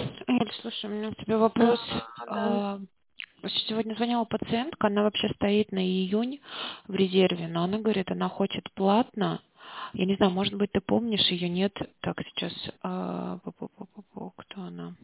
Эль, слушай, у меня к тебе вопрос. Да. А, Сегодня звонила пациентка, она вообще стоит на июнь в резерве, но она говорит, она хочет платно. Я не знаю, может быть, ты помнишь, ее нет. Так, сейчас, кто она?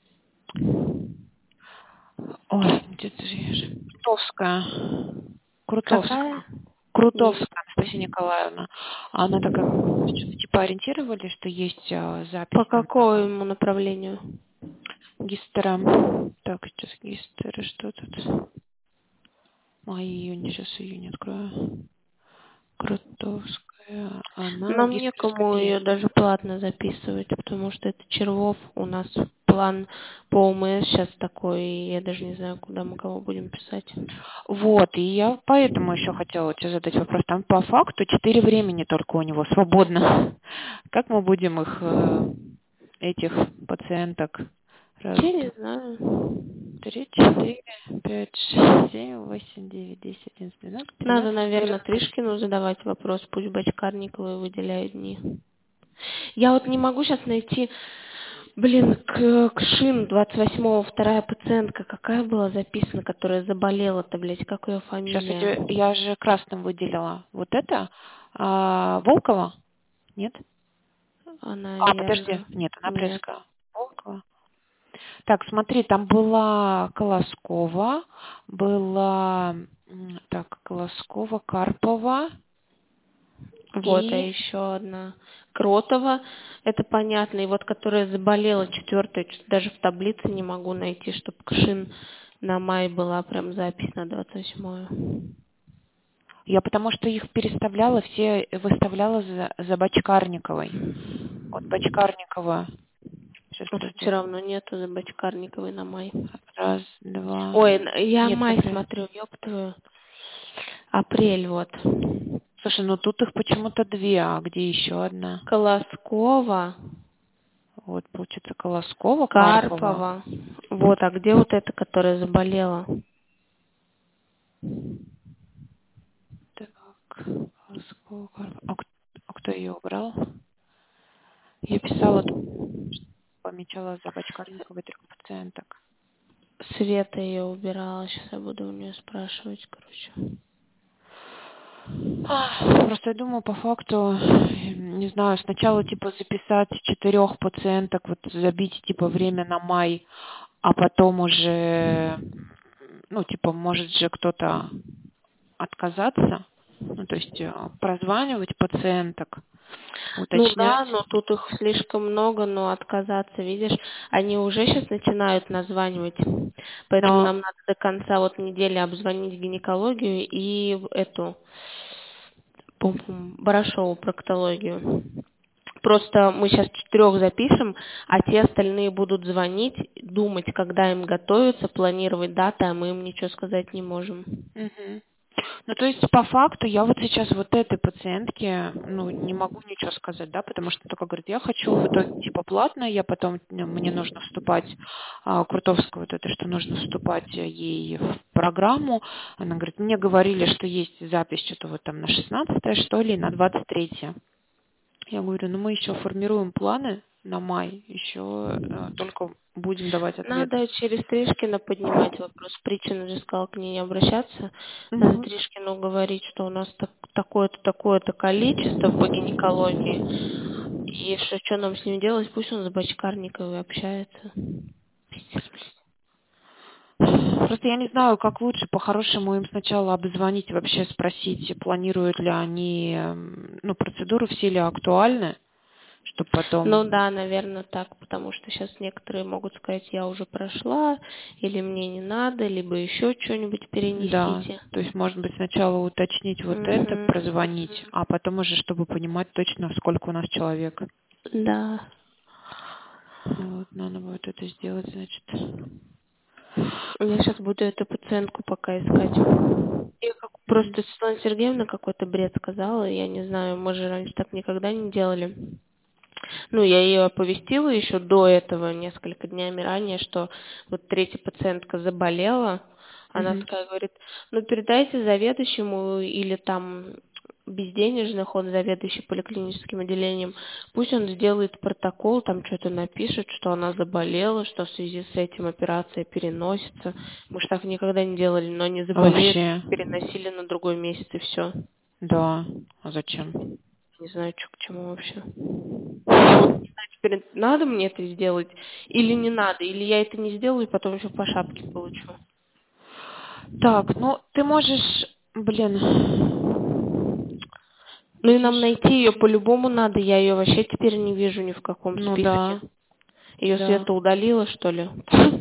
Ой, где-то же я же. Крутовская. Какая? Крутовская. Не. Крутовская Анастасия Николаевна. Она такая, что-то типа ориентировали, что есть По запись там какому направлению? гистера. Так, сейчас гистера, что тут? Май, июнь, сейчас июнь открою. Крутовская, она Нам некому гистероскопия. ее даже платно записывать, потому что это Червов. У нас план по ОМС сейчас такой, и я даже не знаю, куда мы кого будем писать. Вот, и я поэтому еще хотела тебе задать вопрос. Там по факту 4 времени только у него свободно. Как мы будем их, этих пациенток? Раз, Я не два, знаю. три, четыре, пять, шесть, семь, восемь, девять, десять, одиннадцать, двенадцать, Надо, тринадцать, наверное, четырнадцать. Тришкину задавать вопрос, пусть Бочкарниковой выделяют дни. Я вот не могу сейчас найти, Кшин, 28-го, вторая пациентка, какая была записана, которая заболела-то, блядь, как ее Сейчас фамилия? я же красным выделила. Вот это? Волкова? Нет? Подожди. Наверное, Нет, она нет. Брестская. Волкова. Так, смотри, там была Колоскова, была, так, Колоскова, Карпова Вот, а и... еще одна Кротова, это понятно, и вот которая заболела, четвертая, что-то даже в таблице не могу найти, чтобы Кшин на май была прям запись на 28-е. Я потому что их переставляла, все выставляла за Бочкарниковой. Вот Бочкарникова. Сейчас, А тут подожди. все равно нету за Бочкарниковой на май. Раз, два... Ой, я Нет, май смотри. смотрю, ёб твою. Апрель вот. Слушай, ну тут их почему-то две, а где еще одна? Колоскова, Вот, получается, Колоскова, Карпова. Карпова. Вот, а где вот эта, которая заболела? Так, Колоскова, Карпова. А кто ее убрал? Я писала, помечала за Бочкарниковой 3 пациенток. Света ее убирала, сейчас я буду у нее спрашивать, короче. Просто я думаю, по факту, не знаю, сначала типа записать 4 пациенток, вот забить типа время на май, а потом уже, ну, типа, может же кто-то отказаться, ну, то есть прозванивать пациенток, Ну уточнять. да, но тут их слишком много, но отказаться, видишь, они уже сейчас начинают названивать, поэтому Но, нам надо до конца вот недели обзвонить гинекологию и эту Барашову проктологию. Просто мы сейчас 4 запишем, а те остальные будут звонить, думать, когда им готовиться, планировать даты, а мы им ничего сказать не можем. мгм. Ну, то есть, по факту, я вот сейчас вот этой пациентке, ну, не могу ничего сказать, да, потому что только говорит, я хочу в итоге, типа, платно, я потом, мне нужно вступать, Крутовская вот это, что нужно вступать ей в программу. Она говорит, мне говорили, что есть запись что-то вот там на 16 что ли, на 23. Я говорю, ну, мы еще формируем планы на май, еще только будем давать ответ. Надо через Тришкина поднимать вопрос. Причин же сказал к ней не обращаться. Надо Мгм. Тришкину говорить, что у нас такое-то, такое-то количество по гинекологии. И что нам с ним делать? Пусть он с Бочкарниковой общается. Пиздец, блядь. Просто я не знаю, как лучше по-хорошему им сначала обзвонить, вообще спросить, планируют ли они, ну, процедуры все ли актуальны, чтобы Ну потом, да, наверное, так, потому что сейчас некоторые могут сказать, я уже прошла, или мне не надо, либо еще что-нибудь да, перенесите. то есть, может быть, сначала уточнить вот это, Угу. прозвонить, а потом уже, чтобы понимать точно, сколько у нас человек. Да. Вот, надо будет это сделать, значит. Я сейчас буду эту пациентку пока искать. Просто Светлана Сергеевна какой-то бред сказала, я не знаю, мы же раньше так никогда не делали. Ну, я ее оповестила еще до этого, несколько днями ранее, что вот третья пациентка заболела. Она Мгм. такая говорит, ну, передайте заведующему или там безденежных, он заведующий поликлиническим отделением, пусть он сделает протокол, там что-то напишет, что она заболела, что в связи с этим операция переносится. Мы же так никогда не делали, но они заболели, Вообще. переносили на другой месяц и все. Да. А зачем? Не знаю, что к чему вообще. Я вот не знаю, теперь надо мне это сделать или не надо, или я это не сделаю и потом еще по шапке получу. Так, ну ты можешь, блин, Ну и нам найти ее по-любому надо, я ее вообще теперь не вижу ни в каком ну списке. да, Ее да. Света удалила, что ли?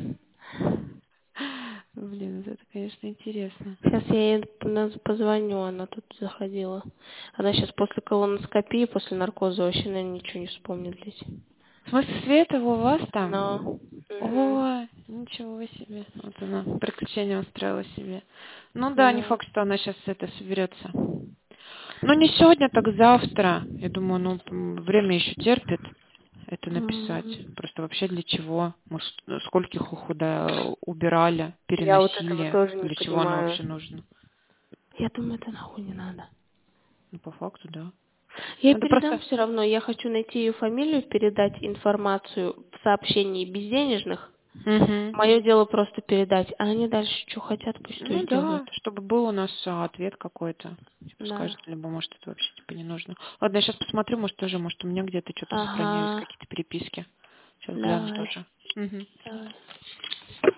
Блин, это, конечно, интересно. Сейчас я ей позвоню, она тут заходила. Она сейчас после колоноскопии, после наркоза вообще, наверное, ничего не вспомнит здесь. В смысле, Света у вас Но. там? О, ничего себе. Вот она приключение устроила себе. Ну да, не факт, что она сейчас это соберется. Ну не сегодня, так завтра. Я думаю, ну время еще терпит это написать. Просто вообще для чего? Мы скольких убирали, Я вот этого переносили. тоже не Для чего оно понимаю. вообще нужно? Я думаю, это нахуй не надо. Ну по факту, да. Я ей Надо передам просто... все равно. Я хочу найти ее фамилию, передать информацию в сообщении безденежных. Мгм. Мое дело просто передать. А они дальше что хотят, пусть то Ну и да, делают. чтобы был у нас ответ какой-то. Типа Да. скажет, либо может это вообще типа не нужно. Ладно, я сейчас посмотрю, может тоже, может у меня где-то что-то сохранились, Ага. какие-то переписки. Сейчас гляну Давай. тоже. Мгм. Давай.